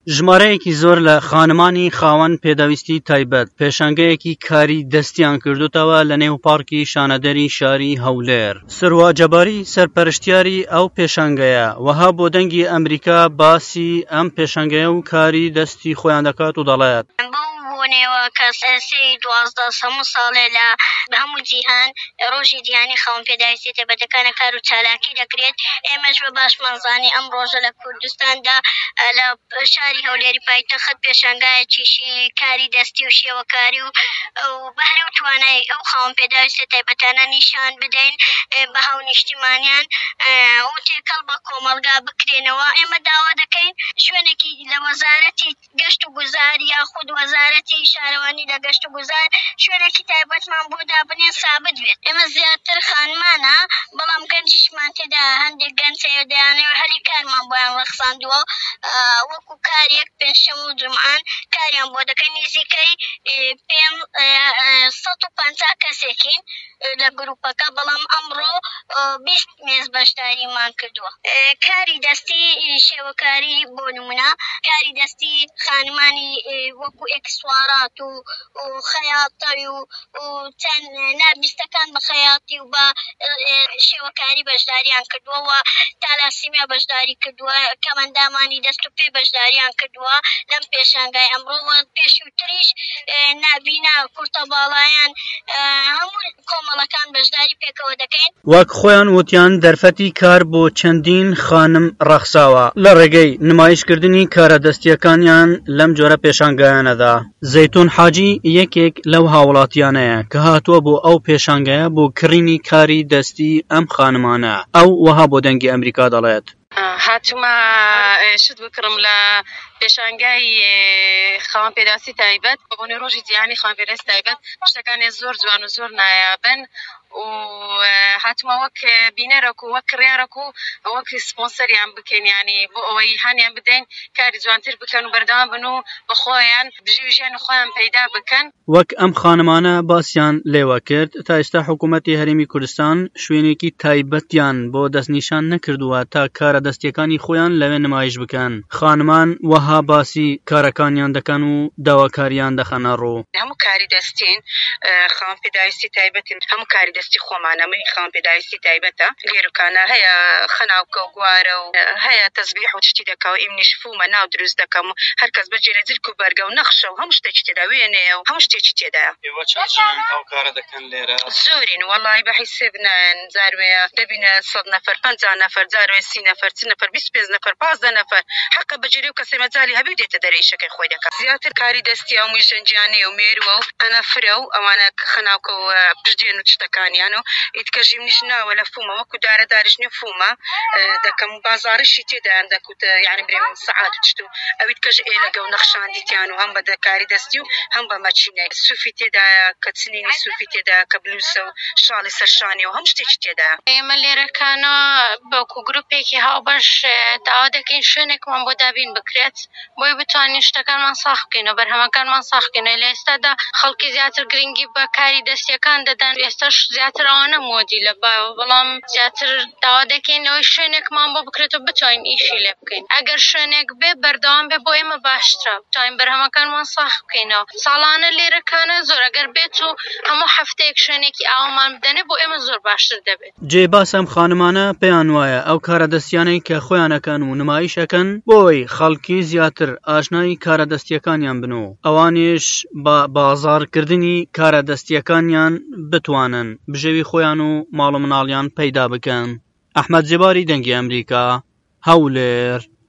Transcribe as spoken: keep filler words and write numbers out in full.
ژمارەیەکی زۆر لە خانمانی خاوەن پێدەویستی تایبەت پێشانگەیەکی کاری دەستیان کردوتەوە لە نێو پارکی شانەدەری شاری هەولێر. سروە جەباری سەرپەرشتیاری ئەو پێشانگەیە وەها بۆ دەنگی ئەمریکا باسی ئەم پێشانگەیە و کاری دەستی خۆیان دەکات و دەڵێت بۆنێەوە کە سەرسی دوازدە هەموو ساڵێ لە هەموو جیهان ڕۆژی جیهانی خاوەن پێداویستی تایبەتەکانە کار و چالاکی دەکرێت. ئێمەش بە باشمەزانی ئەم ڕۆژە لە کوردستاندا لە شاری هەولێری پایتەخت پێشانگایەکیشی کاری دەستی و شێوەکاری و بەهرە و توانای ئەو خاوەن پێداویستی تایبەتانە نیشان بدەین بە هاو نیشتیمانیان و تێکەڵ بە کۆمەڵگا بکرێنەوە. ئێمە داوا دەکەین شوێنێکی لە وەزارەتی گەشت و گوزار یاخود وەزارەتی شارەوانی لە گەشت و گوزار شوێنێکی تایبەتمان بۆ دابنێن سابت بێت. ئێمە زیاتر خانمانە بەڵام گەنجیشمان تێدا هەندێک گەنج هەیە دەیانەوێت هەلی کارمان بۆیان ڕەخساندووە وەکو کارێک پێنجشەمە و جومعان کاریان بۆ دەکەین. نزیکەی پێم سەد و پەنجا کەسێکین لە گروپەکە بەڵام ئەمڕۆ بیست مێز بەشداریمان کردووە. کاری دەستی شێوەکاری بۆ نمونە کاری دەستی خانمانی وەکو ئێکسوارات و خەیاطی و چەند نابیستەکان بە خەیاطی و بە شێوەکاری بەشداریان کردووە و تالاسیمیا بەشداری کردووە کەمەندامانی دەست و پێ بەشداریان کردووە لەم پێشانگای ئەمڕۆوە پێشووتریش نابینا کورتە باڵایان هەموو کۆمەڵەکان بەشداری پێکەوە دەکەین. وەک خۆیان وتیان دەرفەتی کار بۆ چەندین خانم ڕەخساوە لە ڕێگەی نمایشکردنی کارە دەستیەکانیان لەم جۆرە پێشانگایانەدا. زەیتون حاجی یەکێک لەو هاوڵاتیانەیە کە هاتووە بۆ ئەو پێشانگایە بۆ کڕینی کاری دەستی ئەم خانمانە. ئەو وەها بۆ دەنگی ئەمریکا دەڵێت هاتوومە شت بکڕم لە پێشانگای خاوەن پێداویستی تایبەت بۆنێ ڕۆژی جیهانی خاوەن پێداویستی تایبەت شتەکانی زۆر جوان و زۆر نایابن و هاتوومە وەک بینەرەک و وەک کڕیارەک و وەک سپۆنسەریان بکەین یعنی بۆ ئەوەی هەانیان بدەین کاری جوانتر بکەن و بەردەوام بن و بە خۆیان بژی ژیان خۆیان پەیدا بکەن. وەک ئەم خانمانە باسییان لێوە کرد تا ئێستا حکوومەتی هەرێمی کوردستان شوێنێکی تایبەتیان بۆ دەستنیشان نەکردووە تا کارە دەستیەکانی خۆیان لەوێ نمایش بکەن. خانمان وەها باسی کارەکانیان دەکەن و داواکاریان دەخەنە ڕوو. هەموو کاری دەستین خاوەن پێداویستی تایبەتین هەموو کاری دەستی خۆمانەمەی خاوەن پێداویستی تایبەتە لێرکانە هەیە خەناوکە و گوارە و هەیە تەزبیح و تشتی دەکا و ئیمنیش فومە ناو دروست دەکەم و هەرکەس بەجێرە جلک و بەرگە و نەخشە و هەموو شتێکی تێدا وێنەیە و هەموو شتێکی تێدایە. ئەو کارە دەکەن لێرە زۆرین وەڵی بە حیسێب نایەن جاروەیە دەبینە سەد نەفەر پەنجا نەفەر جاروێ سی نەفەر چل نەفەر بیست پێنج نەفەر پازدە نەفەر حەقە بەجێرە و کەسێ مەجالی هەبی دێتە دەرەی شەکەی خۆی دەکات. زیاتر کاری دەستی ئەوموی ژەنجیانەیە و مێرووە و ئەنەفرە و ئەوانە خەناوکە و پشتێن و تشتەکانیان و ئیتکەژی منیش ناوە لە فومە وەکو دارە داریش نێ فومە دەکەم و بازارشی تێدایان دەکوتە یعنی برێ سەعات و تشت و ئەویت کەژ ئێلەگە و نەخشاندیتیان و هەم بە کاری دەستی و هەم بە مەچینە سوفی تێدایە کە چنینی سوفی تێدایە کە بلوسە و شاڵی سەرشانی و هەموو شتێکی تێدایە. ئێمە لێرەکانە بەوکو گروپێکی هاوبەش داوا دەکەین شوێنێکمان بۆ دابین بکرێت بۆی بتوانین شتەکانمان ساخ بکەینەوە بەرهەمەکانمان ساخ بکەینەوە. لە ئێستادا خەڵکی زیاتر گرنگی بە کاری دەستیەکان دەدەن ئێستاش زیاتر ئەوانە مۆدی لە بایەوە بەڵام زیاتر داوا دەکەینەوەی شوێنێکمان بۆ بکرێتەوە بتوانین ئیشی لێ بکەین. ئەگەر شوێنێک بێ بەردەوام بێ بۆ ئێمە باشترە بتوانین بەرهەمەکانمان ساخ بکەینەوە. ساڵانە لێرەکانە زۆر ئەگەر بێت و هەموو هەفتەیەک شوێنێکی ئاوامان بدەنێ بۆ ئێمە زۆر باشتر دەبێت. جێ باسەم خانمانە پێیان وایە ئەو کارە دەستیانەی کە خۆیانەکەن و نمایشەکەن بۆی خەڵکی زیاتر ئاشنای کارە دەستیەکانیان بنەوە ئەوانیش بە بازاڕکردنی کارە دەستیەکانیان بتوانن بژێوی خۆیان و ماڵ و مناڵیان پەیدا بکەن. ئەحمەد جێباری دەنگی ئەمریکا هەولێر.